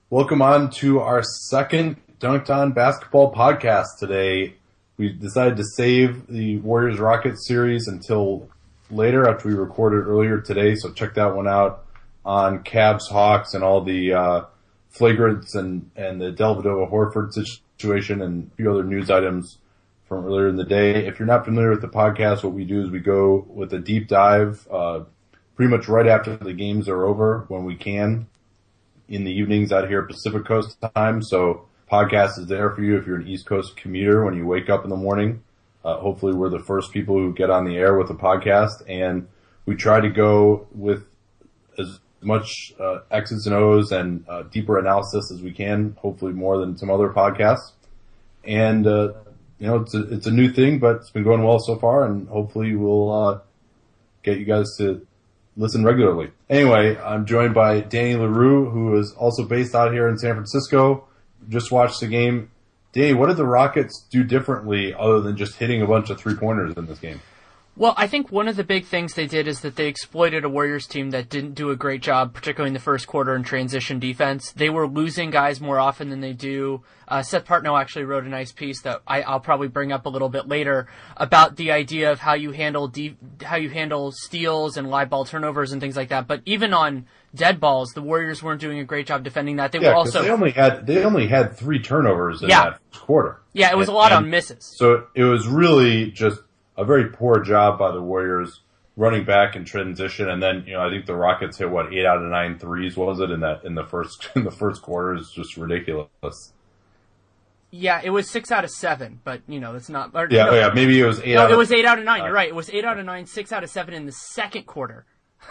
Welcome on to our second Dunked On Basketball podcast today. We decided to save the Warriors-Rockets series until later after we recorded earlier today, so check that one out on Cavs-Hawks and all the flagrants and the Dellavedova-Horford situation and a few other news items from earlier in the day. If you're not familiar with the podcast, what we do is we go with a deep dive pretty much right after the games are over when we can in the evenings out here Pacific Coast time. So podcast is there for you if you're an East Coast commuter when you wake up in the morning. Hopefully we're the first people who get on the air with a podcast, and we try to go with as much X's and O's and deeper analysis as we can, hopefully more than some other podcasts. And it's a new thing, but it's been going well so far, and hopefully we'll get you guys to listen regularly. Anyway, I'm joined by Danny LaRue, who is also based out here in San Francisco. Just watched the game. Danny, what did the Rockets do differently other than just hitting a bunch of three-pointers in this game? Well, I think one of the big things they did is that they exploited a Warriors team that didn't do a great job, particularly in the first quarter in transition defense. They were losing guys more often than they do. Seth Partnow actually wrote a nice piece that I'll probably bring up a little bit later about the idea of how you handle steals and live ball turnovers and things like that. But even on dead balls, the Warriors weren't doing a great job defending that. They only had 3 turnovers in that first quarter. Yeah, it was a lot on misses. So it was really just a very poor job by the Warriors running back in transition, and then I think the Rockets hit 8 out of 9 threes, was it in the first quarter? Is just ridiculous. Yeah, it was 6 out of 7, but that's not. Maybe it was 8. No, it was 8 out of 9. You're right. It was 8 out of 9, 6 out of 7 in the second quarter.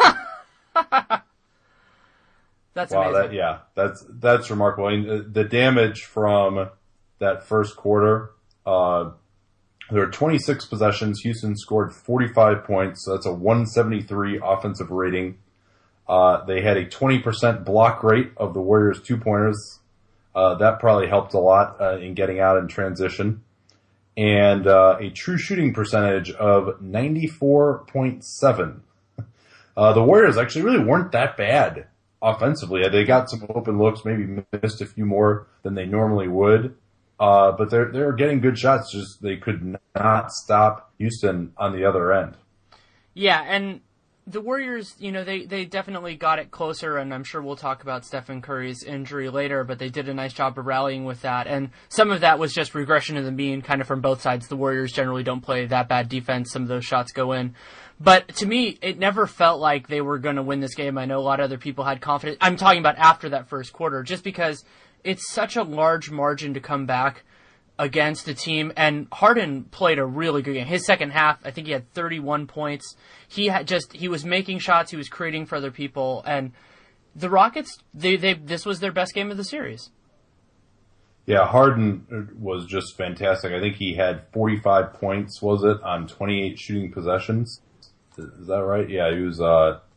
That's amazing. That's remarkable. I mean, the damage from that first quarter. There were 26 possessions. Houston scored 45 points. So that's a 173 offensive rating. They had a 20% block rate of the Warriors' 2-pointers. That probably helped a lot in getting out in transition. And a true shooting percentage of 94.7. The Warriors actually really weren't that bad offensively. They got some open looks, maybe missed a few more than they normally would. But they're getting good shots, just they could not stop Houston on the other end. Yeah, and the Warriors, they definitely got it closer, and I'm sure we'll talk about Stephen Curry's injury later, but they did a nice job of rallying with that. And some of that was just regression to the mean, kind of from both sides. The Warriors generally don't play that bad defense. Some of those shots go in. But to me, it never felt like they were going to win this game. I know a lot of other people had confidence. I'm talking about after that first quarter, just because it's such a large margin to come back against the team, and Harden played a really good game. His second half, I think he had 31 points. He was making shots, he was creating for other people, and the Rockets, this was their best game of the series. Yeah, Harden was just fantastic. I think he had 45 points, was it, on 28 shooting possessions? Is that right? Yeah, he was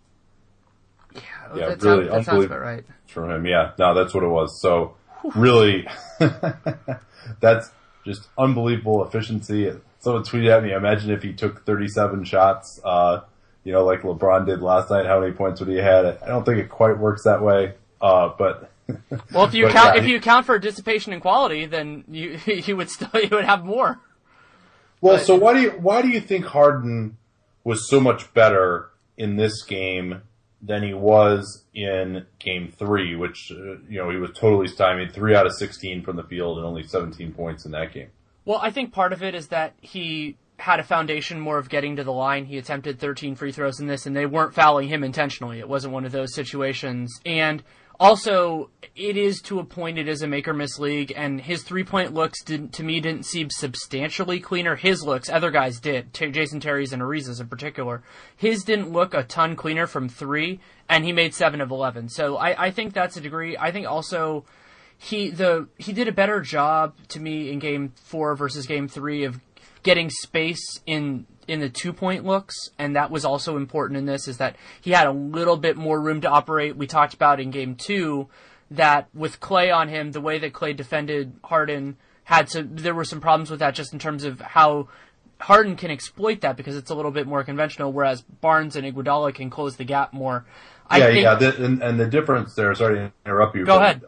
really that sounds about right. From him. Yeah, no, that's what it was. So really, that's just unbelievable efficiency. Someone tweeted at me, imagine if he took 37 shots, like LeBron did last night, how many points would he have had? I don't think it quite works that way, but. Well, if you account for dissipation and quality, then you would have more. Well, so why do you think Harden was so much better in this game than he was in Game 3, which, he was totally stymied, 3 out of 16 from the field and only 17 points in that game? Well, I think part of it is that he had a foundation more of getting to the line. He attempted 13 free throws in this, and they weren't fouling him intentionally. It wasn't one of those situations. And also, it is to a point, it is a make-or-miss league, and his three-point looks, to me, didn't seem substantially cleaner. His looks, other guys did, Jason Terry's and Ariza's in particular. His didn't look a ton cleaner from 3, and he made 7 of 11. So I think that's a degree. I think also he did a better job, to me, in Game 4 versus Game 3 of getting space in the 2-point looks, and that was also important in this, is that he had a little bit more room to operate. We talked about in Game 2 that with Clay on him, the way that Clay defended Harden, there were some problems with that just in terms of how Harden can exploit that because it's a little bit more conventional, whereas Barnes and Iguodala can close the gap more. And the difference there, sorry to interrupt you. Go ahead.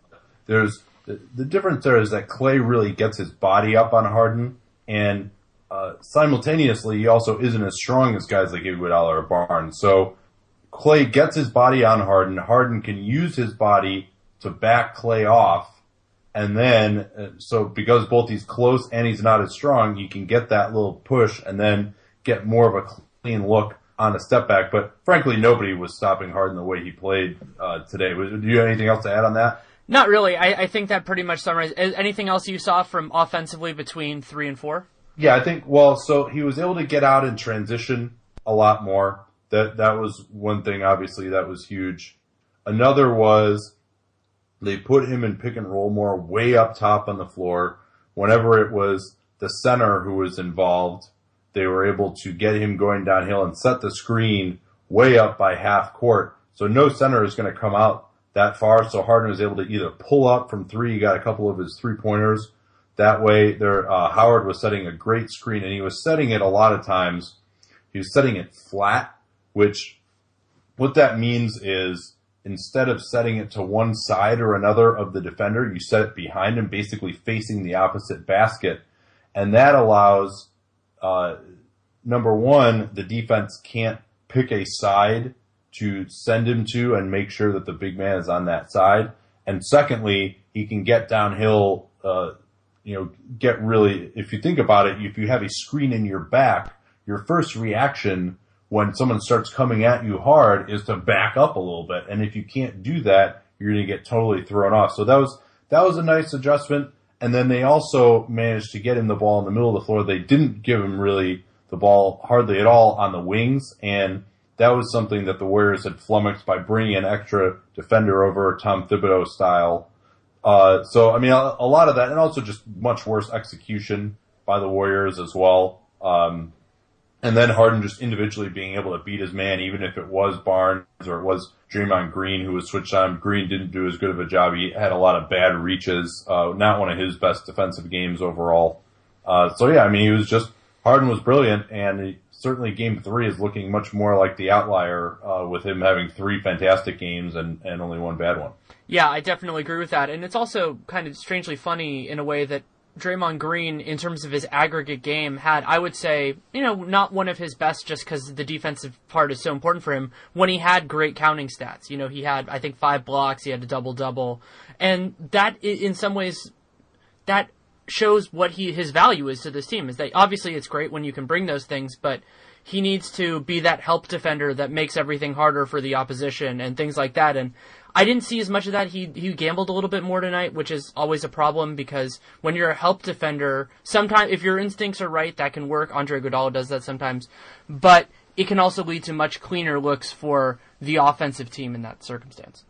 the difference there is that Clay really gets his body up on Harden, and simultaneously he also isn't as strong as guys like Iguodala or Barnes. So Clay gets his body on Harden. Harden can use his body to back Clay off, and then so because both he's close and he's not as strong, he can get that little push and then get more of a clean look on a step back. But frankly, nobody was stopping Harden the way he played today. Do you have anything else to add on that? Not really. I think that pretty much summarizes. Anything else you saw from offensively between 3 and 4? Yeah, I think, so he was able to get out in transition a lot more. That was one thing, obviously, that was huge. Another was they put him in pick and roll more way up top on the floor. Whenever it was the center who was involved, they were able to get him going downhill and set the screen way up by half court. So no center is going to come out that far. So Harden was able to either pull up from 3. He got a couple of his 3-pointers. That way, Howard was setting a great screen, and he was setting it a lot of times. He was setting it flat, which what that means is instead of setting it to one side or another of the defender, you set it behind him, basically facing the opposite basket. And that allows, number one, the defense can't pick a side to send him to and make sure that the big man is on that side. And secondly, he can get downhill, get really, if you think about it, if you have a screen in your back, your first reaction when someone starts coming at you hard is to back up a little bit. And if you can't do that, you're going to get totally thrown off. So that was a nice adjustment. And then they also managed to get him the ball in the middle of the floor. They didn't give him really the ball hardly at all on the wings, and that was something that the Warriors had flummoxed by bringing an extra defender over, Tom Thibodeau style. So, I mean, a lot of that, and also just much worse execution by the Warriors as well. And then Harden just individually being able to beat his man, even if it was Barnes or it was Draymond Green who was switched on. Green didn't do as good of a job. He had a lot of bad reaches, not one of his best defensive games overall. So, yeah, I mean, Harden was brilliant, and certainly Game 3 is looking much more like the outlier with him having 3 fantastic games and only 1 bad one. Yeah, I definitely agree with that. And it's also kind of strangely funny in a way that Draymond Green, in terms of his aggregate game, had, I would say, not one of his best just because the defensive part is so important for him, when he had great counting stats. He had, I think, 5 blocks, he had a double-double. And that, in some ways, that shows what his value is to this team, is that obviously it's great when you can bring those things, but he needs to be that help defender that makes everything harder for the opposition and things like that. And I didn't see as much of that. He gambled a little bit more tonight, which is always a problem because when you're a help defender, sometimes if your instincts are right, that can work. Andre Iguodala does that sometimes, but it can also lead to much cleaner looks for the offensive team in that circumstance.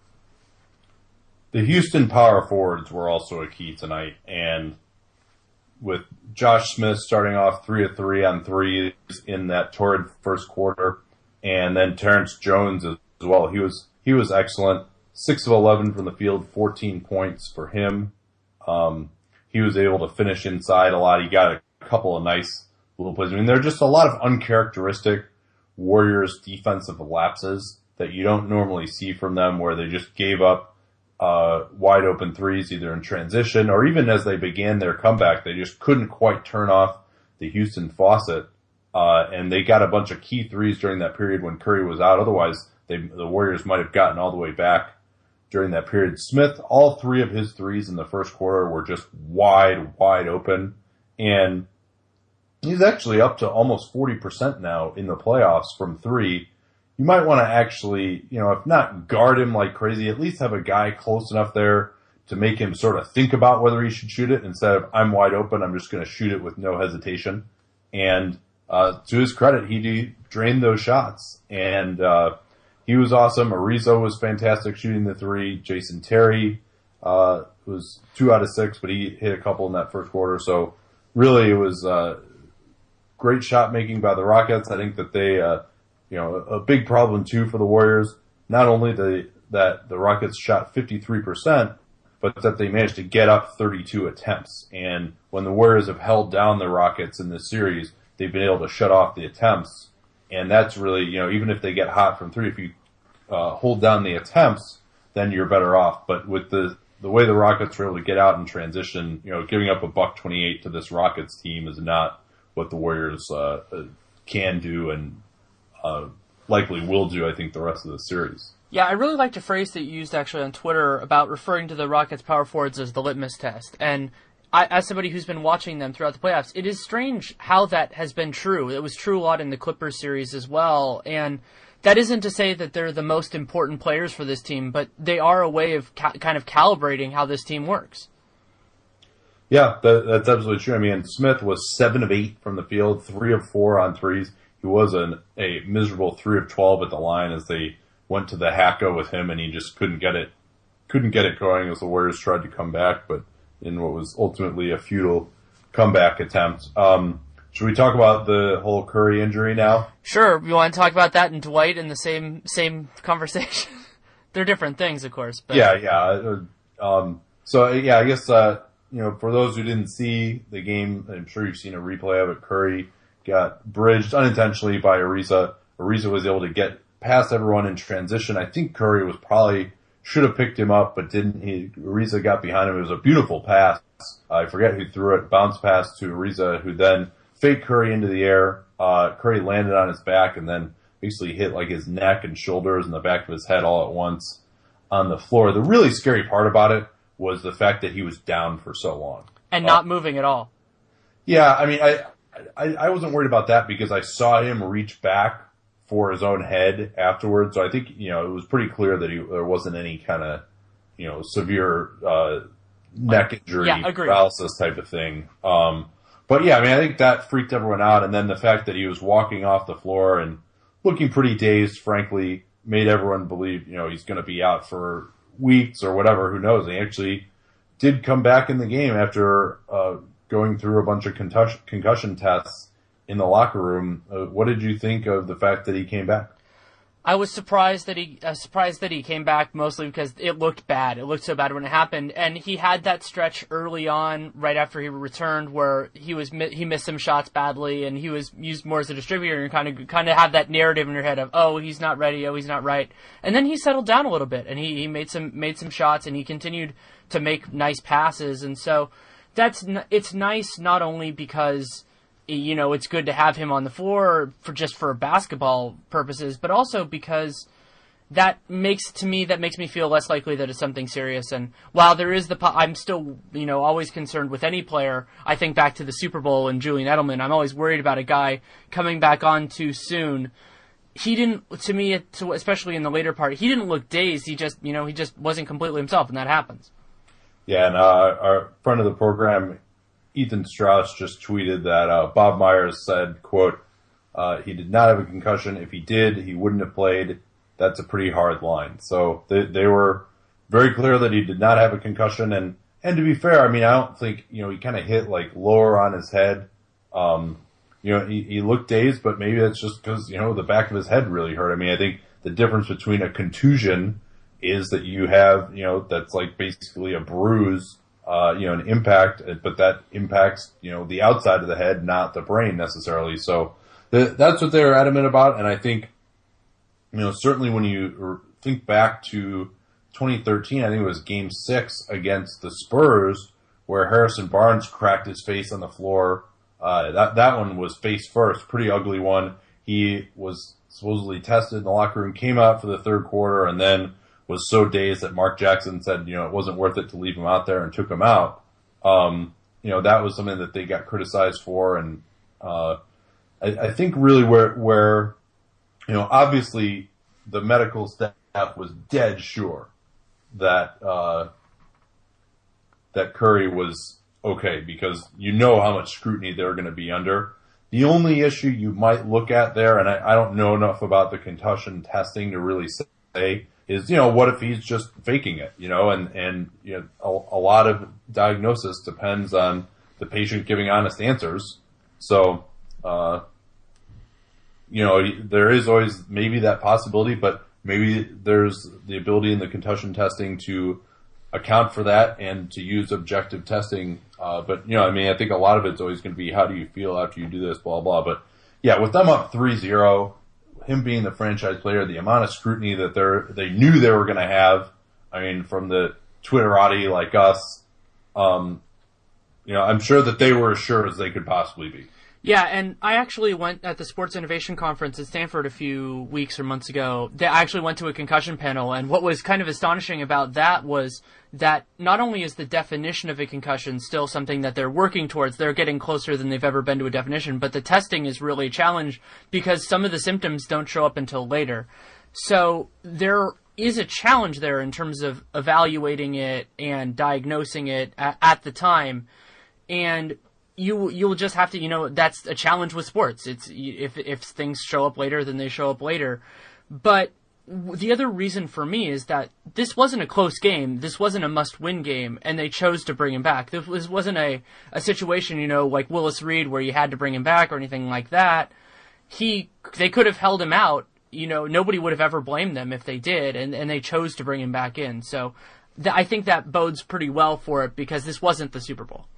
The Houston power forwards were also a key tonight, and with Josh Smith starting off 3 of 3 on threes in that torrid first quarter, and then Terrence Jones as well. He was excellent. 6 of 11 from the field, 14 points for him. He was able to finish inside a lot. He got a couple of nice little plays. I mean, there are just a lot of uncharacteristic Warriors defensive lapses that you don't normally see from them, where they just gave up wide open threes either in transition or even as they began their comeback. They just couldn't quite turn off the Houston faucet, and they got a bunch of key threes during that period when Curry was out. Otherwise, the Warriors might have gotten all the way back during that period. Smith, all 3 of his threes in the first quarter were just wide open, and he's actually up to almost 40% now in the playoffs from 3. You might want to actually, if not guard him like crazy, at least have a guy close enough there to make him sort of think about whether he should shoot it instead of, I'm wide open, I'm just going to shoot it with no hesitation. And to his credit, he drained those shots. And he was awesome. Ariza was fantastic shooting the 3. Jason Terry was 2 out of 6, but he hit a couple in that first quarter. So really it was great shot making by the Rockets. I think that they... a big problem too for the Warriors, not only that the Rockets shot 53%, but that they managed to get up 32 attempts. And when the Warriors have held down the Rockets in this series, they've been able to shut off the attempts. And that's really, even if they get hot from 3, if you hold down the attempts, then you're better off. But with the the way the Rockets were able to get out and transition, giving up a $128 to this Rockets team is not what the Warriors can do and likely will do, I think, the rest of the series. Yeah, I really liked a phrase that you used actually on Twitter about referring to the Rockets power forwards as the litmus test. And as somebody who's been watching them throughout the playoffs, it is strange how that has been true. It was true a lot in the Clippers series as well. And that isn't to say that they're the most important players for this team, but they are a way of kind of calibrating how this team works. Yeah, that's absolutely true. I mean, Smith was 7 of 8 from the field, 3 of 4 on threes. He was a miserable 3 of 12 at the line as they went to the hacka with him, and he just couldn't get it going as the Warriors tried to come back, but in what was ultimately a futile comeback attempt. Should we talk about the whole Curry injury now? Sure. You want to talk about that and Dwight in the same conversation? They're different things, of course. But. Yeah. I guess, for those who didn't see the game, I'm sure you've seen a replay of it. Curry got bridged unintentionally by Ariza. Ariza was able to get past everyone in transition. I think Curry should have picked him up, but didn't. Ariza got behind him. It was a beautiful pass. I forget who threw it. Bounce pass to Ariza, who then faked Curry into the air. Curry landed on his back and then basically hit like his neck and shoulders and the back of his head all at once on the floor. The really scary part about it was the fact that he was down for so long. And not moving at all. Yeah, I mean, I wasn't worried about that because I saw him reach back for his own head afterwards. So I think, it was pretty clear that there wasn't any kind of, severe neck injury, paralysis type of thing. But yeah, I mean, I think that freaked everyone out. And then the fact that he was walking off the floor and looking pretty dazed, frankly, made everyone believe, he's going to be out for weeks or whatever. Who knows? He actually did come back in the game after going through a bunch of concussion tests in the locker room. What did you think of the fact that he came back? I was surprised that he came back, mostly because it looked bad. It looked so bad when it happened, and he had that stretch early on, right after he returned, where he missed some shots badly, and he was used more as a distributor, and kind of have that narrative in your head of, oh, he's not ready, oh, he's not right, and then he settled down a little bit, and he made some shots, and he continued to make nice passes, and so it's nice not only because it's good to have him on the floor for basketball purposes, but also because that makes me feel less likely that it's something serious. And while there is I'm still, always concerned with any player. I think back to the Super Bowl and Julian Edelman. I'm always worried about a guy coming back on too soon. He didn't, to me, especially in the later part, he didn't look dazed. He just wasn't completely himself, and that happens. Yeah, and our friend of the program, Ethan Strauss, just tweeted that Bob Myers said, quote, he did not have a concussion. If he did, he wouldn't have played. That's a pretty hard line. So they were very clear that he did not have a concussion. And to be fair, I mean, I don't think, he kind of hit like lower on his head. He looked dazed, but maybe that's just because, the back of his head really hurt. I mean, I think the difference between a contusion is that you have, that's like basically a bruise, an impact, but that impacts, the outside of the head, not the brain necessarily. So that's what they're adamant about. And I think, certainly when you think back to 2013, I think it was Game 6 against the Spurs, where Harrison Barnes cracked his face on the floor. That one was face first, pretty ugly one. He was supposedly tested in the locker room, came out for the third quarter, and then was so dazed that Mark Jackson said, it wasn't worth it to leave him out there and took him out. That was something that they got criticized for. And, I think really where, obviously the medical staff was dead sure that Curry was okay because how much scrutiny they're going to be under. The only issue you might look at there, and I don't know enough about the concussion testing to really say, is, what if he's just faking it, and a lot of diagnosis depends on the patient giving honest answers. So, there is always maybe that possibility, but maybe there's the ability in the concussion testing to account for that and to use objective testing. But, I think a lot of it's always going to be, how do you feel after you do this, blah, blah. But yeah, with them up 3-0, him being the franchise player, the amount of scrutiny that they knew they were going to have. I mean, from the Twitterati like us, I'm sure that they were as sure as they could possibly be. Yeah, and I actually went at the Sports Innovation Conference at Stanford a few weeks or months ago. I actually went to a concussion panel, and what was kind of astonishing about that was that not only is the definition of a concussion still something that they're working towards, they're getting closer than they've ever been to a definition, but the testing is really a challenge because some of the symptoms don't show up until later. So there is a challenge there in terms of evaluating it and diagnosing it at the time, and you'll just have to, that's a challenge with sports. It's if things show up later, then they show up later. But the other reason for me is that this wasn't a close game. This wasn't a must-win game, and they chose to bring him back. This wasn't a situation, like Willis Reed, where you had to bring him back or anything like that. They could have held him out. Nobody would have ever blamed them if they did, and they chose to bring him back in. So I think that bodes pretty well for it because this wasn't the Super Bowl.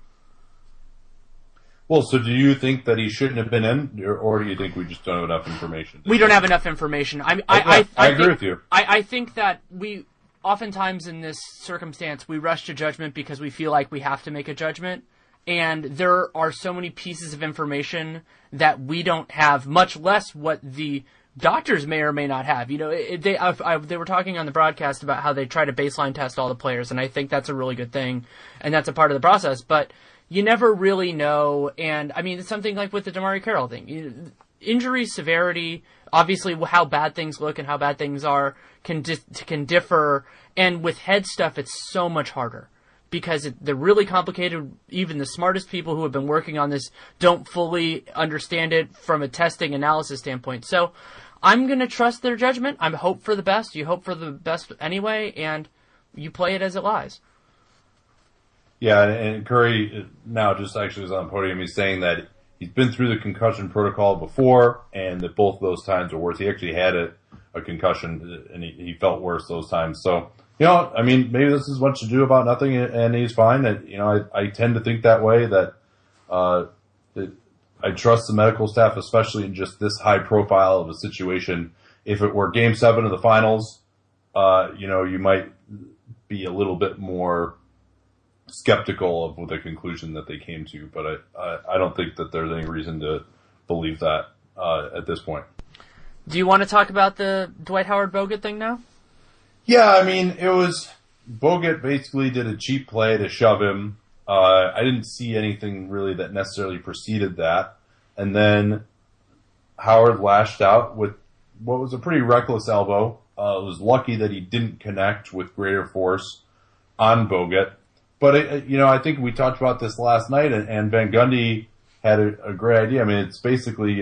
Well, so do you think that he shouldn't have been in, or do you think we just don't have enough information? We don't have enough information. I agree with you. I think that we, oftentimes in this circumstance, we rush to judgment because we feel like we have to make a judgment. And there are so many pieces of information that we don't have, much less what the doctors may or may not have. They were talking on the broadcast about how they try to baseline test all the players, and I think that's a really good thing, and that's a part of the process. But you never really know, and I mean, it's something like with the DeMarre Carroll thing. Injury severity, obviously how bad things look and how bad things are can differ, and with head stuff, it's so much harder because they're really complicated. Even the smartest people who have been working on this don't fully understand it from a testing analysis standpoint. So I'm going to trust their judgment. I hope for the best. You hope for the best anyway, and you play it as it lies. Yeah, and Curry now just actually was on the podium. He's saying that he's been through the concussion protocol before, and that both of those times were worse. He actually had a concussion, and he felt worse those times. So, maybe this is what you do about nothing, and he's fine. That I tend to think that way. That I trust the medical staff, especially in just this high profile of a situation. If it were Game 7 of the finals, you might be a little bit more skeptical of the conclusion that they came to, but I don't think that there's any reason to believe that at this point. Do you want to talk about the Dwight Howard-Bogut thing now? Yeah, it was Bogut basically did a cheap play to shove him. I didn't see anything really that necessarily preceded that. And then Howard lashed out with what was a pretty reckless elbow. It was lucky that he didn't connect with greater force on Bogut. But, I think we talked about this last night, and Van Gundy had a great idea. It's basically,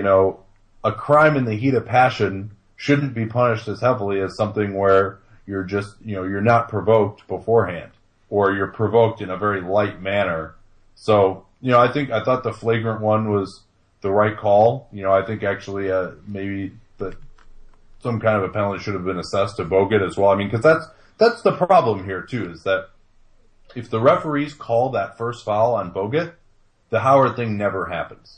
a crime in the heat of passion shouldn't be punished as heavily as something where you're just, you're not provoked beforehand, or you're provoked in a very light manner. So, I thought the flagrant one was the right call. I think actually, maybe that some kind of a penalty should have been assessed to Bogut as well. Because that's the problem here too, is that if the referees call that first foul on Bogut, the Howard thing never happens.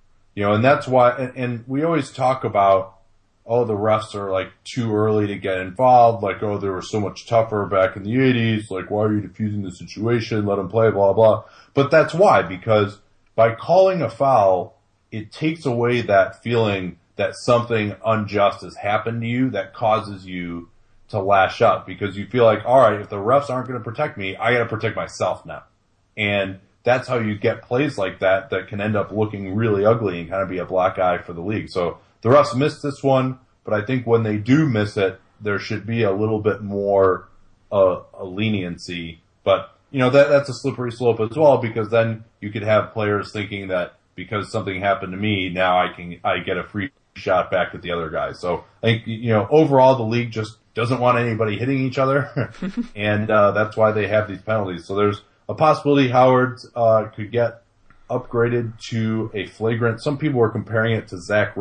And that's why, and we always talk about, the refs are like too early to get involved, like, they were so much tougher back in the 80s, like, why are you diffusing the situation, let them play, blah, blah. But that's why, because by calling a foul, it takes away that feeling that something unjust has happened to you that causes you to lash up, because you feel like, all right, if the refs aren't going to protect me, I got to protect myself now. And that's how you get plays like that can end up looking really ugly and kind of be a black eye for the league. So the refs missed this one, but I think when they do miss it, there should be a little bit more a leniency. But, that's a slippery slope as well, because then you could have players thinking that because something happened to me, now I get a free shot back at the other guy. So I think, overall the league just doesn't want anybody hitting each other, and that's why they have these penalties. So there's a possibility Howard could get upgraded to a flagrant. Some people were comparing it to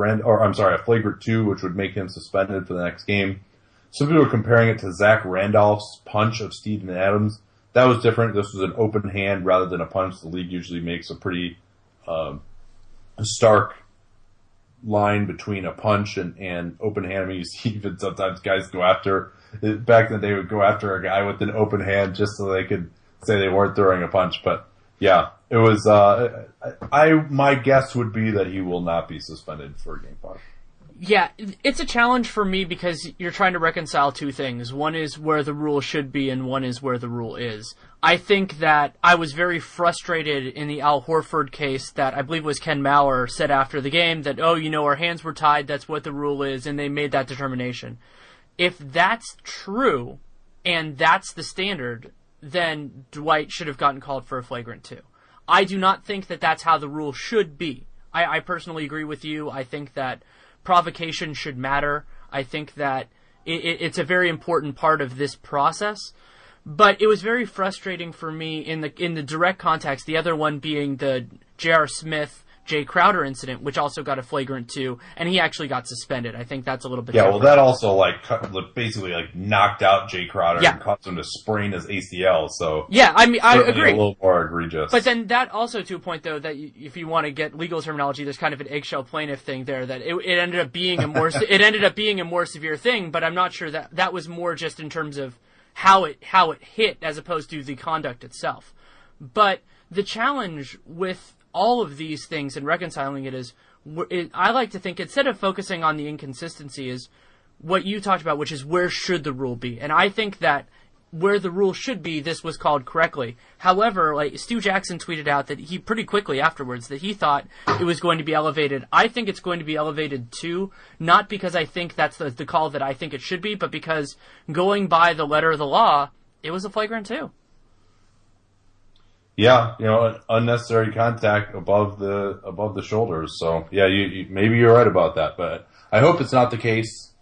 a flagrant 2, which would make him suspended for the next game. Some people were comparing it to Zach Randolph's punch of Steven Adams. That was different. This was an open hand rather than a punch. The league usually makes a pretty stark line between a punch and open hand. I mean, you see even sometimes guys go after, back then they would go after a guy with an open hand just so they could say they weren't throwing a punch. But yeah, it was, my guess would be that he will not be suspended for game 5. Yeah, it's a challenge for me because you're trying to reconcile two things. One is where the rule should be, and one is where the rule is. I think that I was very frustrated in the Al Horford case that I believe was Ken Maurer said after the game that, our hands were tied, that's what the rule is, and they made that determination. If that's true, and that's the standard, then Dwight should have gotten called for a flagrant 2. I do not think that that's how the rule should be. I personally agree with you. I think that provocation should matter. I think that it's a very important part of this process. But it was very frustrating for me in the direct context, the other one being the J.R. Smith, Jay Crowder incident, which also got a flagrant 2, and he actually got suspended. I think that's a little bit different. Well, that also basically knocked out Jay Crowder and caused him to sprain his ACL. So yeah, I mean, I agree. A little more egregious. But then that also to a point though that if you want to get legal terminology, there's kind of an eggshell plaintiff thing there that it ended up being a more severe thing. But I'm not sure that was more just in terms of how it hit as opposed to the conduct itself. But the challenge with all of these things and reconciling it is, I like to think instead of focusing on the inconsistency is what you talked about, which is where should the rule be? And I think that where the rule should be, this was called correctly. However, Stu Jackson tweeted out that he pretty quickly afterwards that he thought it was going to be elevated. I think it's going to be elevated too, not because I think that's the call that I think it should be, but because going by the letter of the law, it was a flagrant 2. Yeah, unnecessary contact above the shoulders. So yeah, maybe you're right about that, but I hope it's not the case.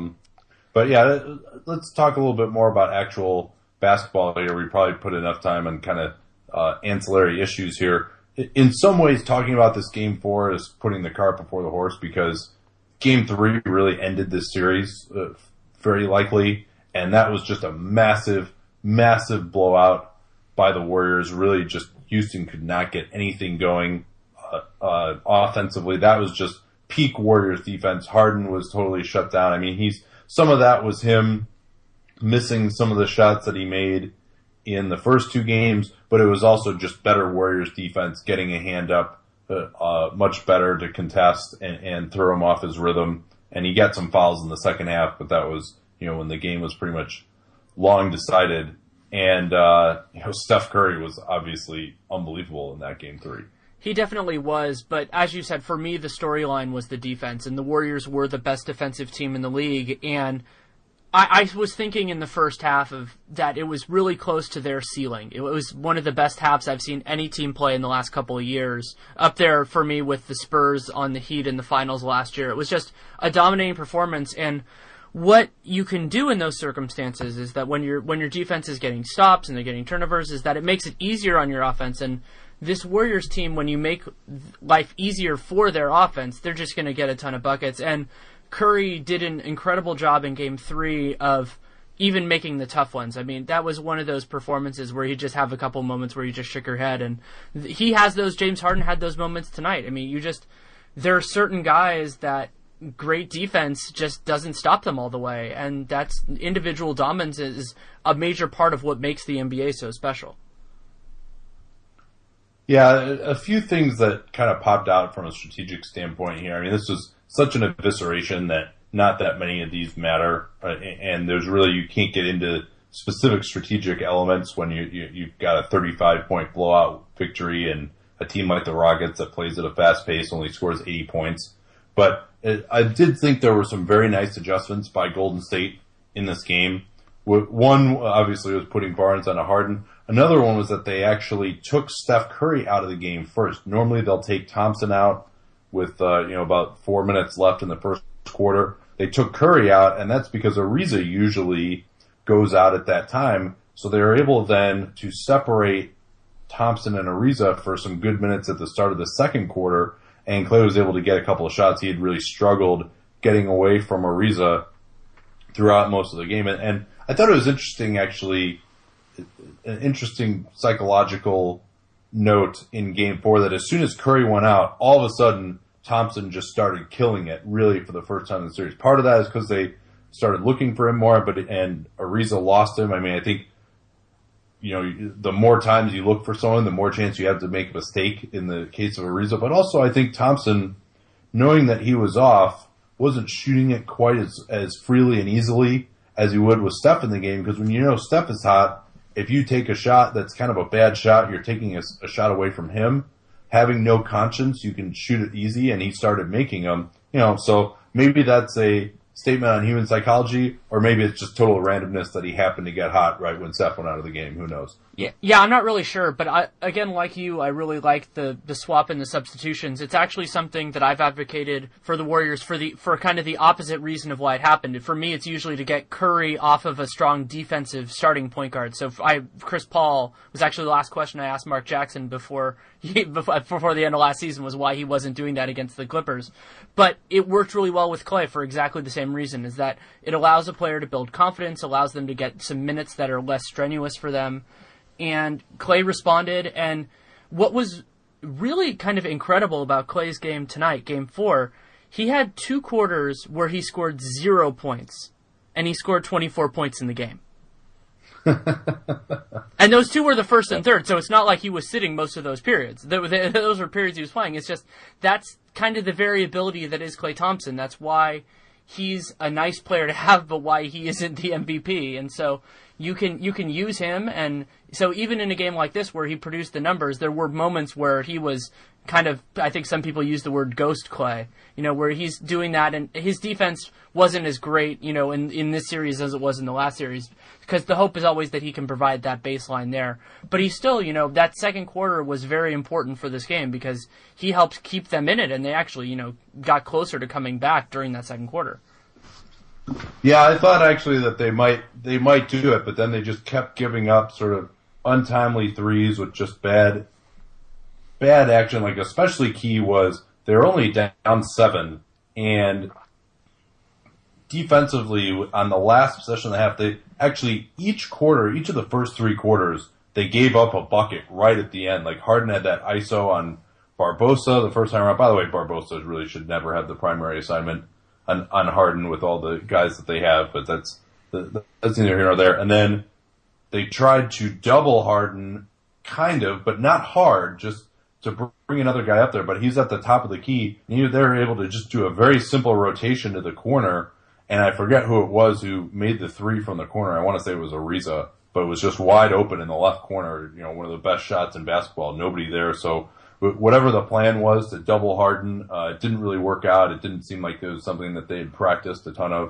But yeah, let's talk a little bit more about actual basketball here. We probably put enough time on kind of ancillary issues here. In some ways, talking about this Game 4 is putting the cart before the horse because Game 3 really ended this series very likely, and that was just a massive, massive blowout by the Warriors. Really just Houston could not get anything going offensively. That was just peak Warriors defense. Harden was totally shut down. I mean, some of that was him missing some of the shots that he made in the first 2 games, but it was also just better Warriors defense getting a hand up much better to contest and throw him off his rhythm. And he got some fouls in the second half, but that was, when the game was pretty much long decided. And, Steph Curry was obviously unbelievable in that Game 3. He definitely was, but as you said, for me, the storyline was the defense, and the Warriors were the best defensive team in the league, and I was thinking in the first half of that it was really close to their ceiling. It was one of the best halves I've seen any team play in the last couple of years. Up there for me with the Spurs on the Heat in the finals last year. It was just a dominating performance, and what you can do in those circumstances is that when your defense is getting stops and they're getting turnovers, is that it makes it easier on your offense. And this Warriors team, when you make life easier for their offense, they're just going to get a ton of buckets. And Curry did an incredible job in Game 3 of even making the tough ones. I mean, that was one of those performances where you just have a couple moments where you just shook your head. And he has those. James Harden had those moments tonight. I mean, there are certain guys that great defense just doesn't stop them all the way. And that's individual dominance is a major part of what makes the NBA so special. Yeah, a few things that kind of popped out from a strategic standpoint here. I mean, this was such an evisceration that not that many of these matter, and you can't get into specific strategic elements when you've got a 35-point blowout victory and a team like the Rockets that plays at a fast pace only scores 80 points. But I did think there were some very nice adjustments by Golden State in this game. One, obviously, was putting Barnes on a Harden. Another one was that they actually took Steph Curry out of the game first. Normally, they'll take Thompson out with about 4 minutes left in the first quarter. They took Curry out, and that's because Ariza usually goes out at that time. So they were able then to separate Thompson and Ariza for some good minutes at the start of the second quarter, and Clay was able to get a couple of shots. He had really struggled getting away from Ariza throughout most of the game. And I thought it was interesting, actually, an interesting psychological note in Game 4 that as soon as Curry went out, all of a sudden Thompson just started killing it really for the first time in the series. Part of that is because they started looking for him more, and Ariza lost him. I mean, I think, the more times you look for someone, the more chance you have to make a mistake in the case of Ariza. But also, I think Thompson, knowing that he was off, wasn't shooting it quite as freely and easily as he would with Steph in the game, because when you know Steph is hot, if you take a shot that's kind of a bad shot, you're taking a shot away from him. Having no conscience, you can shoot it easy, and he started making them. So maybe that's a statement on human psychology, or maybe it's just total randomness that he happened to get hot right when Steph went out of the game. Who knows? Yeah, I'm not really sure, but again, like you, I really like the swap and the substitutions. It's actually something that I've advocated for the Warriors for kind of the opposite reason of why it happened. For me, it's usually to get Curry off of a strong defensive starting point guard. So Chris Paul was actually the last question I asked Mark Jackson before the end of last season, was why he wasn't doing that against the Clippers. But it worked really well with Klay for exactly the same reason, is that it allows a player to build confidence, allows them to get some minutes that are less strenuous for them. And Klay responded, and what was really kind of incredible about Klay's game tonight, Game 4, he had 2 quarters where he scored 0 points, and he scored 24 points in the game. And those 2 were the first and third, so it's not like he was sitting most of those periods. Those were periods he was playing. It's just, that's kind of the variability that is Klay Thompson. That's why he's a nice player to have, but why he isn't the MVP. And so you can use him, and so even in a game like this where he produced the numbers, there were moments where he was kind of, I think some people use the word ghost Klay, where he's doing that, and his defense wasn't as great, in this series as it was in the last series, because the hope is always that he can provide that baseline there. But he still, that second quarter was very important for this game because he helped keep them in it, and they actually, got closer to coming back during that second quarter. Yeah, I thought actually that they might do it, but then they just kept giving up sort of untimely threes with just bad action. Like, especially key was they were only down 7, and defensively on the last possession of the half, they actually each of the first 3 quarters, they gave up a bucket right at the end. Like, Harden had that ISO on Barbosa the first time around. By the way, Barbosa really should never have the primary assignment on Harden with all the guys that they have, but that's neither here nor there. And then they tried to double Harden, kind of, but not hard, just to bring another guy up there. But he's at the top of the key, and they were able to just do a very simple rotation to the corner, and I forget who it was who made the 3 from the corner. I want to say it was Ariza, but it was just wide open in the left corner, one of the best shots in basketball, nobody there. So whatever the plan was to double Harden, it didn't really work out. It didn't seem like it was something that they had practiced a ton of.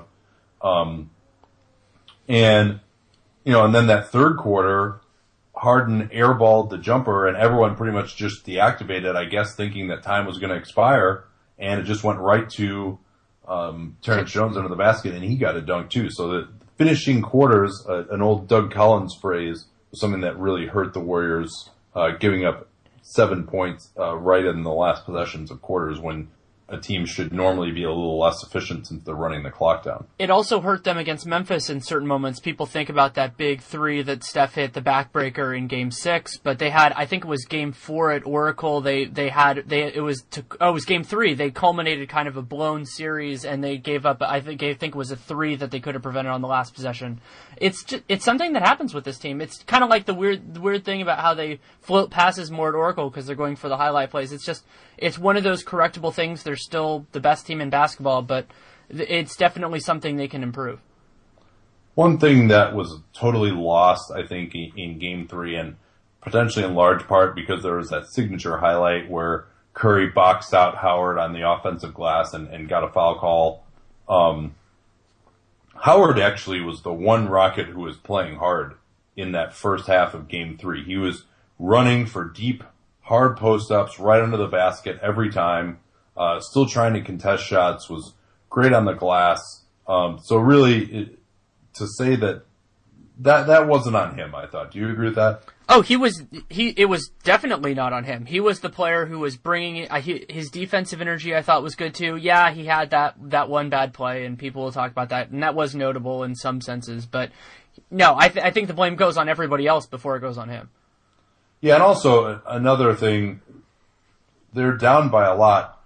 And then that third quarter, Harden airballed the jumper, and everyone pretty much just deactivated, I guess, thinking that time was going to expire, and it just went right to Terrence Jones under the basket, and he got a dunk too. So the finishing quarters, an old Doug Collins phrase, was something that really hurt the Warriors, giving up 7 points right in the last possessions of quarters when a team should normally be a little less efficient since they're running the clock down. It also hurt them against Memphis in certain moments. People think about that big 3 that Steph hit, the backbreaker in Game 6, but they had, I think it was Game 4 at Oracle, it was Game 3. They culminated kind of a blown series, and they gave up, I think it was a 3 that they could have prevented on the last possession. It's something that happens with this team. It's kind of like the weird thing about how they float passes more at Oracle because they're going for the highlight plays. It's one of those correctable things. They're still the best team in basketball, but it's definitely something they can improve. One thing that was totally lost, I think, in Game 3, and potentially in large part because there was that signature highlight where Curry boxed out Howard on the offensive glass and got a foul call. Howard actually was the one Rocket who was playing hard in that first half of Game 3. He was running for deep, hard post-ups right under the basket every time, still trying to contest shots, was great on the glass. So really, to say that wasn't on him, I thought. Do you agree with that? Oh, it was definitely not on him. He was the player who was bringing his defensive energy. I thought was good too. Yeah, he had that one bad play, and people will talk about that, and that was notable in some senses. But no, I think the blame goes on everybody else before it goes on him. Yeah, and also another thing, they're down by a lot.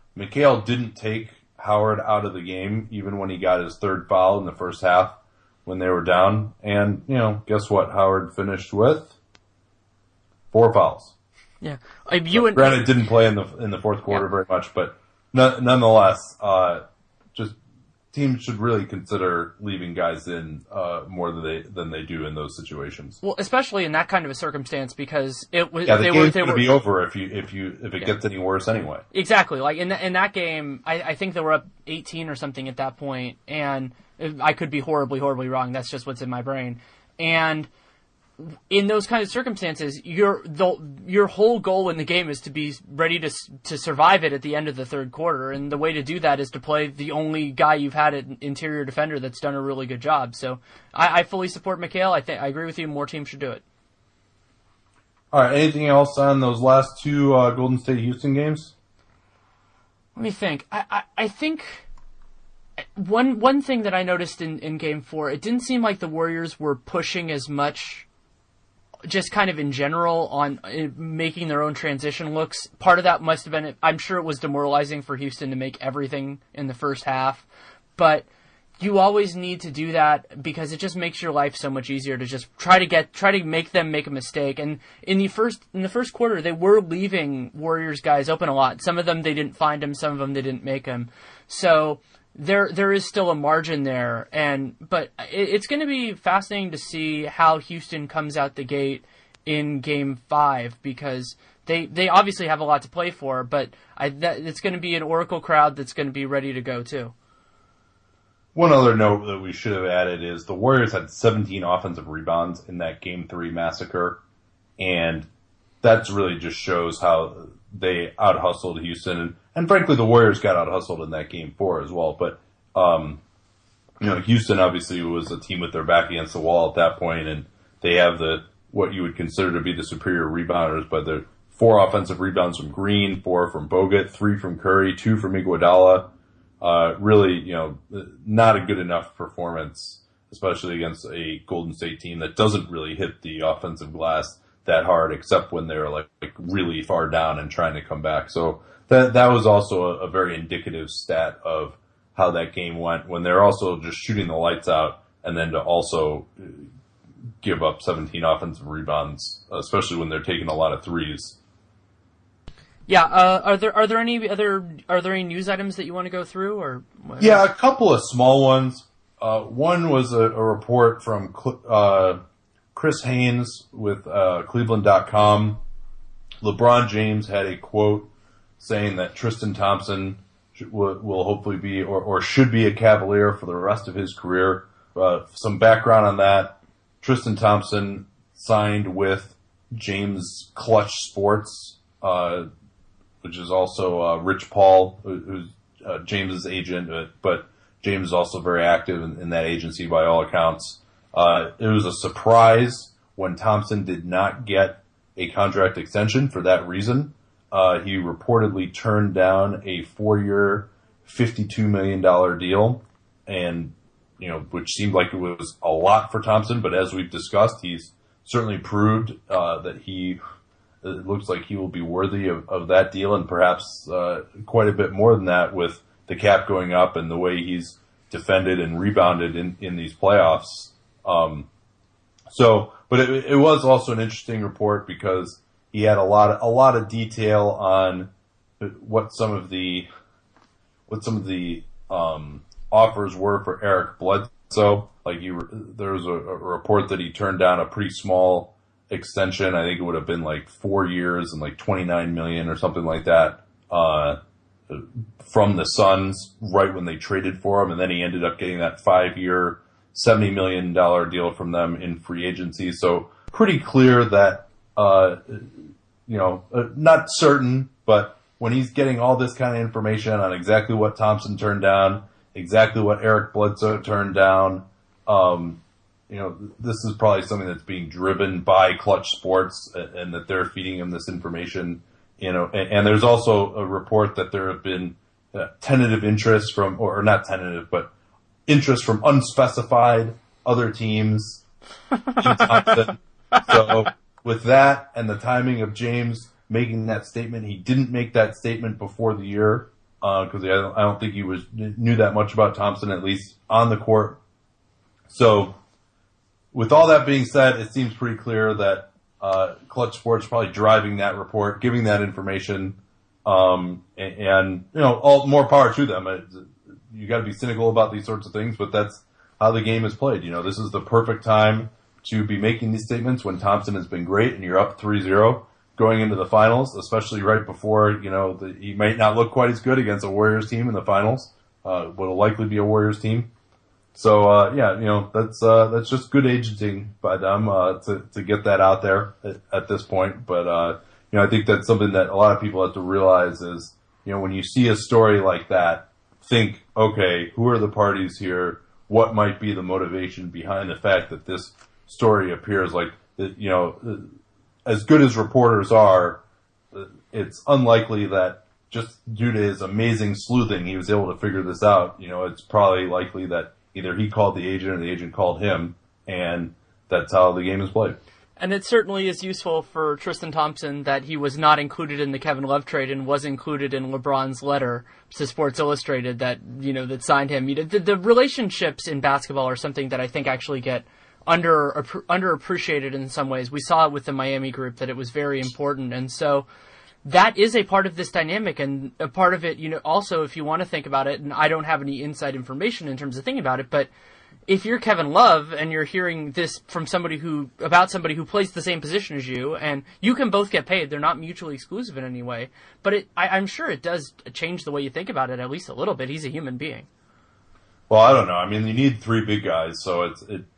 McHale didn't take Howard out of the game, even when he got his third foul in the first half when they were down. And, guess what Howard finished with? 4 fouls. Yeah. Granted, didn't play in the fourth quarter very much, but nonetheless, just teams should really consider leaving guys in more than they do in those situations. Well, especially in that kind of a circumstance, because it was the game's going to be over if it gets any worse anyway. Exactly. Like in that game, I think they were up 18 or something at that point, and I could be horribly, horribly wrong. That's just what's in my brain. And in those kind of circumstances, your whole goal in the game is to be ready to survive it at the end of the third quarter, and the way to do that is to play the only guy you've had an interior defender that's done a really good job. So I fully support McHale. I agree with you. More teams should do it. All right. Anything else on those last 2 Golden State Houston games? Let me think. I think one thing that I noticed in Game 4, it didn't seem like the Warriors were pushing as much, just kind of in general, on making their own transition looks. Part of that must have been, I'm sure it was demoralizing for Houston to make everything in the first half, but you always need to do that because it just makes your life so much easier to just try to make them make a mistake. And in the first quarter, they were leaving Warriors guys open a lot. Some of them they didn't find them, some of them they didn't make them. So there is still a margin there, but it's going to be fascinating to see how Houston comes out the gate in Game 5, because they obviously have a lot to play for, but it's going to be an Oracle crowd that's going to be ready to go too. One other note that we should have added is the Warriors had 17 offensive rebounds in that Game 3 massacre, and that really just shows how they out-hustled Houston. And frankly, the Warriors got out-hustled in that Game 4 as well. But, Houston obviously was a team with their back against the wall at that point, and they have what you would consider to be the superior rebounders, but they're 4 offensive rebounds from Green, 4 from Bogut, 3 from Curry, 2 from Iguodala. Really, not a good enough performance, especially against a Golden State team that doesn't really hit the offensive glass that hard, except when they're like really far down and trying to come back. So that was also a very indicative stat of how that game went, when they're also just shooting the lights out, and then to also give up 17 offensive rebounds, especially when they're taking a lot of threes. Yeah, are there any news items that you want to go through, or what? Yeah, a couple of small ones. One was a report from Chris Haynes with Cleveland.com. LeBron James had a quote saying that Tristan Thompson will hopefully be or should be a Cavalier for the rest of his career. Some background on that: Tristan Thompson signed with James Clutch Sports, which is also Rich Paul, who's James's agent, but James is also very active in that agency by all accounts. It was a surprise when Thompson did not get a contract extension for that reason. He reportedly turned down a 4-year, $52 million deal, and which seemed like it was a lot for Thompson. But as we've discussed, he's certainly proved that it looks like he will be worthy of that deal, and perhaps quite a bit more than that with the cap going up and the way he's defended and rebounded in these playoffs. But it was also an interesting report because he had a lot of detail on what some of the offers were for Eric Bledsoe. Like there was a report that he turned down a pretty small extension. I think it would have been like 4 years and like $29 million or something like that, from the Suns right when they traded for him. And then he ended up getting that 5-year, $70 million deal from them in free agency. So pretty clear that, not certain, but when he's getting all this kind of information on exactly what Thompson turned down, exactly what Eric Bledsoe turned down, this is probably something that's being driven by Clutch Sports, and that they're feeding him this information. And there's also a report that there have been tentative interest from, or not tentative, but interest from unspecified other teams in Thompson. So with that and the timing of James making that statement, he didn't make that statement before the year. because I don't think he knew that much about Thompson, at least on the court. So, with all that being said, it seems pretty clear that Clutch Sports is probably driving that report, giving that information, and all more power to them. You got to be cynical about these sorts of things, but that's how the game is played. This is the perfect time to be making these statements when Thompson has been great and you're up 3-0 going into the finals, especially right before, he might not look quite as good against a Warriors team in the finals. What'll likely be a Warriors team. So, that's just good agenting by them, to get that out there at this point. But, I think that's something that a lot of people have to realize is, when you see a story like that, think, okay, who are the parties here? What might be the motivation behind the fact that this story appears like, as good as reporters are, it's unlikely that just due to his amazing sleuthing, he was able to figure this out. It's probably likely that either he called the agent or the agent called him, and that's how the game is played. And it certainly is useful for Tristan Thompson that he was not included in the Kevin Love trade and was included in LeBron's letter to Sports Illustrated that signed him. The relationships in basketball are something that I think actually get underappreciated in some ways. We saw it with the Miami group that it was very important. And so that is a part of this dynamic, and a part of it, also if you want to think about it, and I don't have any inside information in terms of thinking about it, but if you're Kevin Love and you're hearing this from somebody who plays the same position as you, and you can both get paid, they're not mutually exclusive in any way, but I'm sure it does change the way you think about it at least a little bit. He's a human being. Well, I don't know. I mean, you need three big guys, so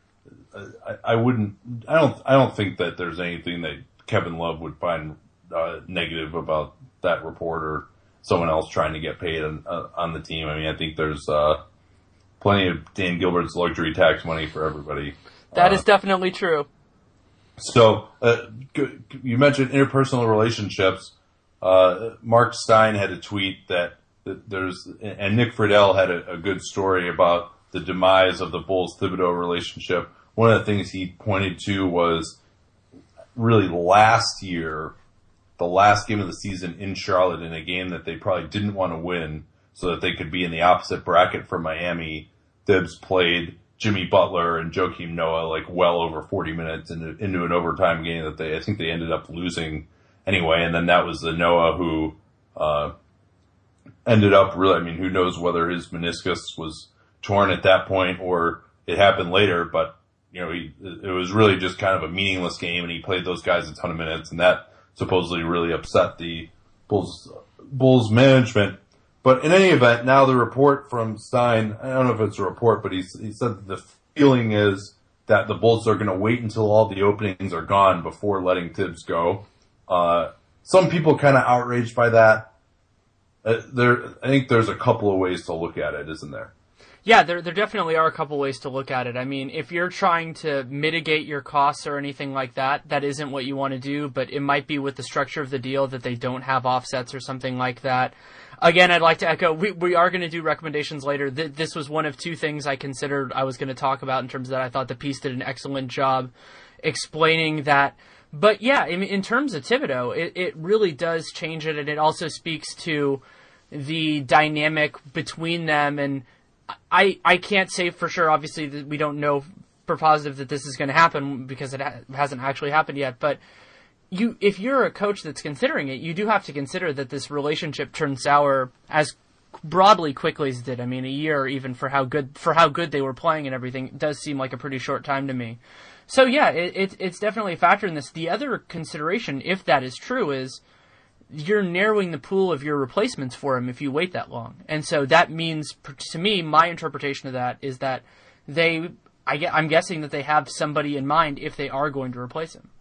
I don't think that there's anything that Kevin Love would find negative about that report or someone else trying to get paid on the team. I mean, I think there's plenty of Dan Gilbert's luxury tax money for everybody. That is definitely true. So, you mentioned interpersonal relationships. Mark Stein had a tweet that and Nick Friedel had a good story about the demise of the Bulls-Thibodeau relationship. One of the things he pointed to was really last year, the last game of the season in Charlotte, in a game that they probably didn't want to win so that they could be in the opposite bracket from Miami. Thibs played Jimmy Butler and Joakim Noah well over 40 minutes into an overtime game that I think they ended up losing anyway. And then that was the Noah who ended up who knows whether his meniscus was torn at that point or it happened later, but it was really just kind of a meaningless game, and he played those guys a ton of minutes, and that supposedly really upset the Bulls management. But in any event, now the report from Stein, I don't know if it's a report, but he said that the feeling is that the Bulls are going to wait until all the openings are gone before letting Thibs go. Some people kind of outraged by that. I think there's a couple of ways to look at it, isn't there? Yeah, there definitely are a couple ways to look at it. I mean, if you're trying to mitigate your costs or anything like that, that isn't what you want to do, but it might be with the structure of the deal that they don't have offsets or something like that. Again, I'd like to echo, we are going to do recommendations later. This was one of two things I considered I was going to talk about in terms of that. I thought the piece did an excellent job explaining that. But yeah, in terms of Thibodeau, it really does change it, and it also speaks to the dynamic between them. And I can't say for sure, obviously, that we don't know for positive that this is going to happen because it hasn't actually happened yet, but if you're a coach that's considering it, you do have to consider that this relationship turned sour as broadly quickly as it did. I mean, a year even for how good they were playing and everything does seem like a pretty short time to me. So yeah, it's definitely a factor in this. The other consideration, if that is true, is you're narrowing the pool of your replacements for him if you wait that long. And so that means, to me, my interpretation of that is that I'm guessing that they have somebody in mind if they are going to replace him.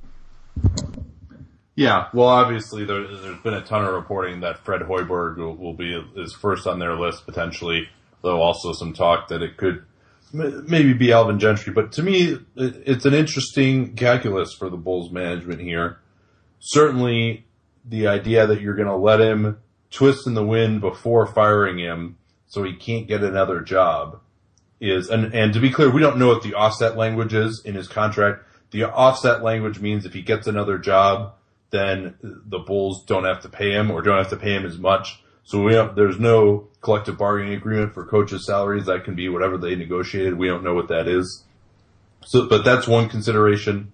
Yeah, well, obviously there's been a ton of reporting that Fred Hoiberg will be is first on their list potentially, though also some talk that it could maybe be Alvin Gentry. But to me, it's an interesting calculus for the Bulls management here. Certainly, the idea that you're going to let him twist in the wind before firing him so he can't get another job is, and to be clear, we don't know what the offset language is in his contract. The offset language means if he gets another job, then the Bulls don't have to pay him or don't have to pay him as much. So there's no collective bargaining agreement for coaches' salaries. That can be whatever they negotiated. We don't know what that is. So, but that's one consideration.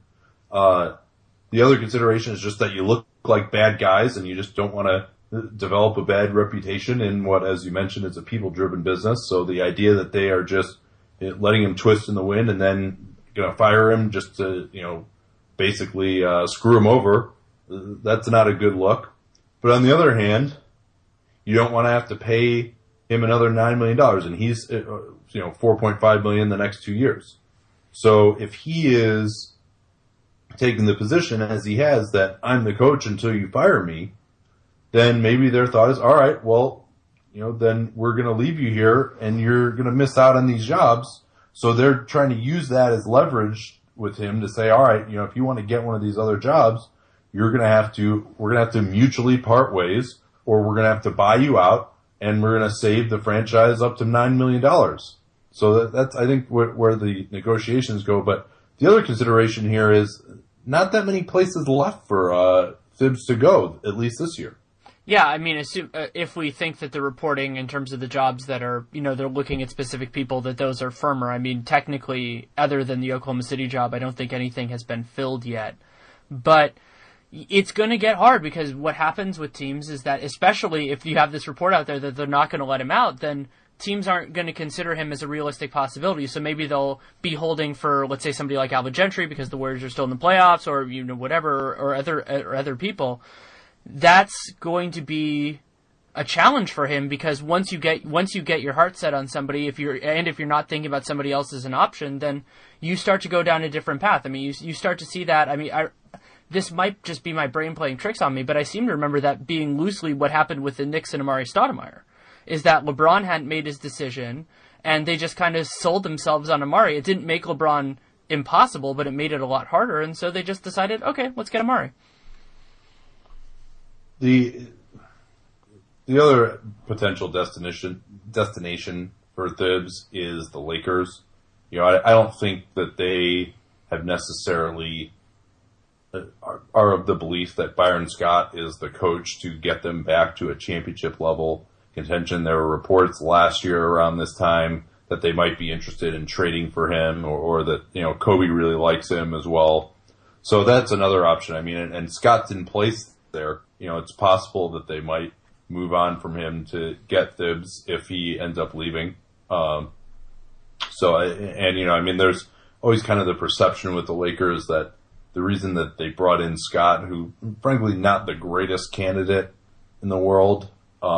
The other consideration is just that you look like bad guys and you just don't want to develop a bad reputation in what, as you mentioned, is a people-driven business. So the idea that they are just letting him twist in the wind and then going to fire him just to, basically screw him over, that's not a good look. But on the other hand, you don't want to have to pay him another $9 million, and he's, $4.5 million the next 2 years. So if he is taking the position as he has that I'm the coach until you fire me, then maybe their thought is, all right, well, then we're going to leave you here and you're going to miss out on these jobs. So they're trying to use that as leverage with him to say, all right, if you want to get one of these other jobs, we're going to have to mutually part ways, or we're going to have to buy you out and we're going to save the franchise up to $9 million. So that's, I think, where the negotiations go. But the other consideration here is not that many places left for Thibs to go, at least this year. Yeah, I mean, if we think that the reporting in terms of the jobs that are, they're looking at specific people, that those are firmer. I mean, technically, other than the Oklahoma City job, I don't think anything has been filled yet. But it's going to get hard, because what happens with teams is that, especially if you have this report out there that they're not going to let him out, then teams aren't going to consider him as a realistic possibility. So maybe they'll be holding for, let's say, somebody like Alvin Gentry because the Warriors are still in the playoffs, or whatever, or other people. That's going to be a challenge for him, because once you get your heart set on somebody, if you're not thinking about somebody else as an option, then you start to go down a different path. I mean, you start to see that. I mean, this might just be my brain playing tricks on me, but I seem to remember that being loosely what happened with the Knicks and Amari Stoudemire, is that LeBron hadn't made his decision, and they just kind of sold themselves on Amari. It didn't make LeBron impossible, but it made it a lot harder, and so they just decided, okay, let's get Amari. The other potential destination for Thibs is the Lakers. I don't think that they have necessarily are of the belief that Byron Scott is the coach to get them back to a championship level contention. There were reports last year around this time that they might be interested in trading for him, or that, Kobe really likes him as well. So that's another option. I mean, and Scott's in place there. It's possible that they might move on from him to get Thibs if he ends up leaving. There's always kind of the perception with the Lakers that the reason that they brought in Scott, who frankly not the greatest candidate in the world,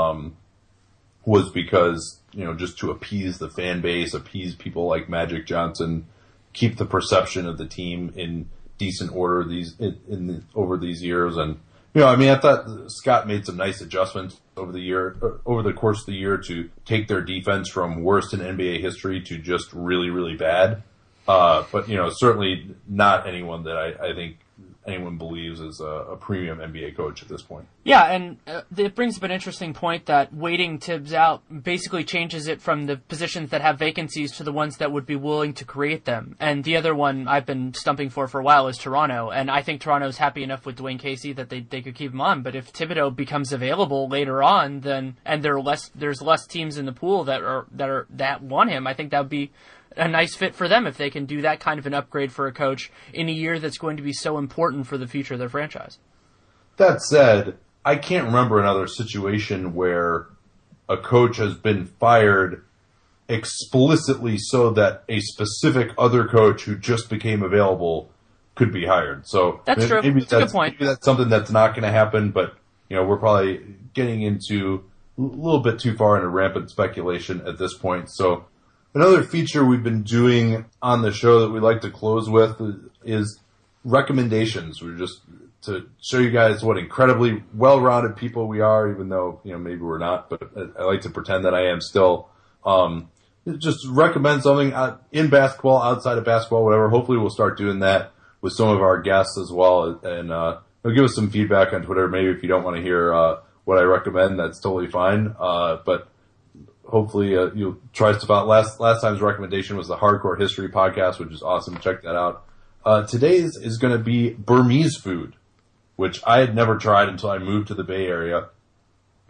was because, just to appease the fan base, appease people like Magic Johnson, keep the perception of the team in decent order over these years. And, I thought Scott made some nice adjustments over the course of the year to take their defense from worst in NBA history to just really, really bad. But certainly not anyone that I think anyone believes is a premium NBA coach at this point. Yeah, and it brings up an interesting point that waiting Thibs out basically changes it from the positions that have vacancies to the ones that would be willing to create them. And the other one I've been stumping for a while is Toronto, and I think Toronto's happy enough with Dwayne Casey that they could keep him on. But if Thibodeau becomes available later on, then there's less teams in the pool that want him, I think that would be a nice fit for them if they can do that kind of an upgrade for a coach in a year that's going to be so important for the future of their franchise. That said, I can't remember another situation where a coach has been fired explicitly so that a specific other coach who just became available could be hired. So that's true. That's a good point. Maybe that's something that's not going to happen, but we're probably getting into a little bit too far into rampant speculation at this point. So another feature we've been doing on the show that we like to close with is recommendations. We're just to show you guys what incredibly well-rounded people we are, even though, maybe we're not, but I like to pretend that I am still. Just recommend something in basketball, outside of basketball, whatever. Hopefully we'll start doing that with some of our guests as well. And give us some feedback on Twitter. Maybe if you don't want to hear what I recommend, that's totally fine. But hopefully you'll try stuff out. Last time's recommendation was the Hardcore History podcast, which is awesome. Check that out. Today's is going to be Burmese food, which I had never tried until I moved to the Bay Area.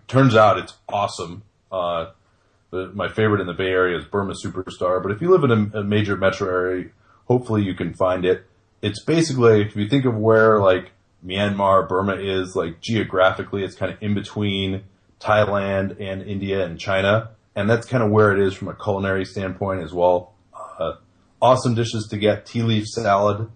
turns out it's awesome. My favorite in the Bay Area is Burma Superstar, but if you live in a major metro area, hopefully you can find it. It's basically, if you think of where like Myanmar, Burma is, like geographically, it's kind of in between Thailand and India and China, and that's kind of where it is from a culinary standpoint as well. Awesome dishes to get: tea leaf salad,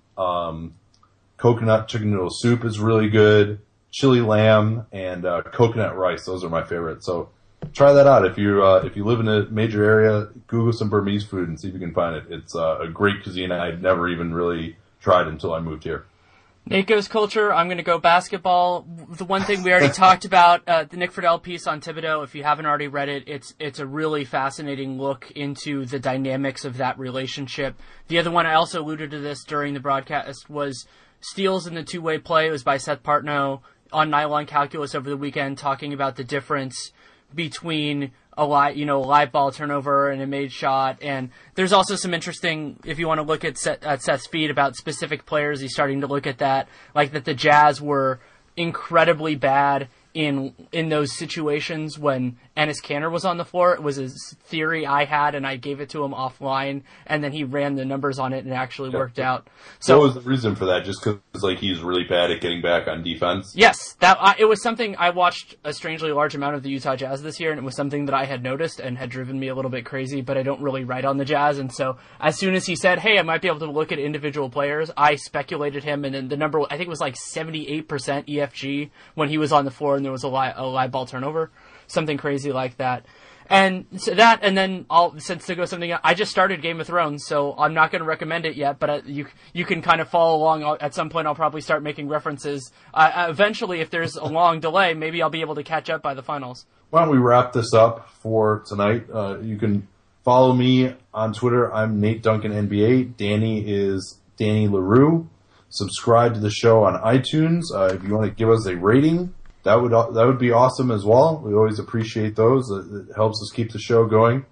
coconut chicken noodle soup is really good, chili lamb, and coconut rice. Those are my favorites. So try that out if you live in a major area. Google some Burmese food and see if you can find it. It's a great cuisine I'd never even really tried until I moved here. Nate goes culture. I'm going to go basketball. The one thing we already talked about, the Nick Friedel piece on Thibodeau. If you haven't already read it, it's a really fascinating look into the dynamics of that relationship. The other one, I also alluded to this during the broadcast, was Steals in the Two-Way Play. It was by Seth Partnow on Nylon Calculus over the weekend, talking about the difference between a live ball turnover and a made shot. And there's also some interesting, if you want to look at Seth's feed about specific players, he's starting to look at that, like that the Jazz were incredibly bad in those situations when Enes Kanter was on the floor. It was a theory I had, and I gave it to him offline, and then he ran the numbers on it, and it actually worked out. So what was the reason for that? Just because like he's really bad at getting back on defense? Yes, it was something. I watched a strangely large amount of the Utah Jazz this year, and it was something that I had noticed and had driven me a little bit crazy, but I don't really write on the Jazz, and so as soon as he said, hey, I might be able to look at individual players, I speculated him, and then the number, I think it was like 78% EFG when he was on the floor and there was a live ball turnover, something crazy like that. And so that, and then since to go something, I just started Game of Thrones, so I'm not going to recommend it yet, but you can kind of follow along. At some point, I'll probably start making references. Eventually, if there's a long delay, maybe I'll be able to catch up by the finals. Why don't we wrap this up for tonight? You can follow me on Twitter. I'm Nate Duncan NBA. Danny is Danny LaRue. Subscribe to the show on iTunes. If you want to give us a rating, that would be awesome as well. We always appreciate those. It helps us keep the show going.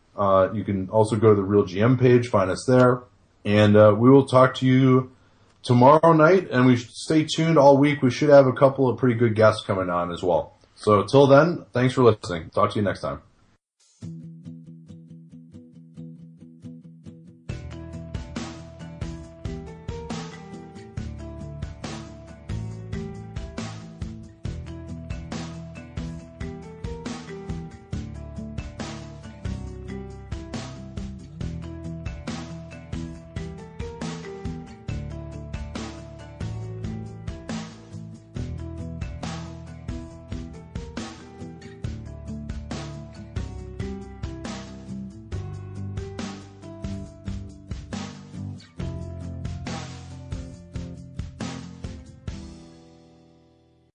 You can also go to the Real GM page, find us there. And we will talk to you tomorrow night, and we stay tuned all week. We should have a couple of pretty good guests coming on as well. So till then, thanks for listening. Talk to you next time.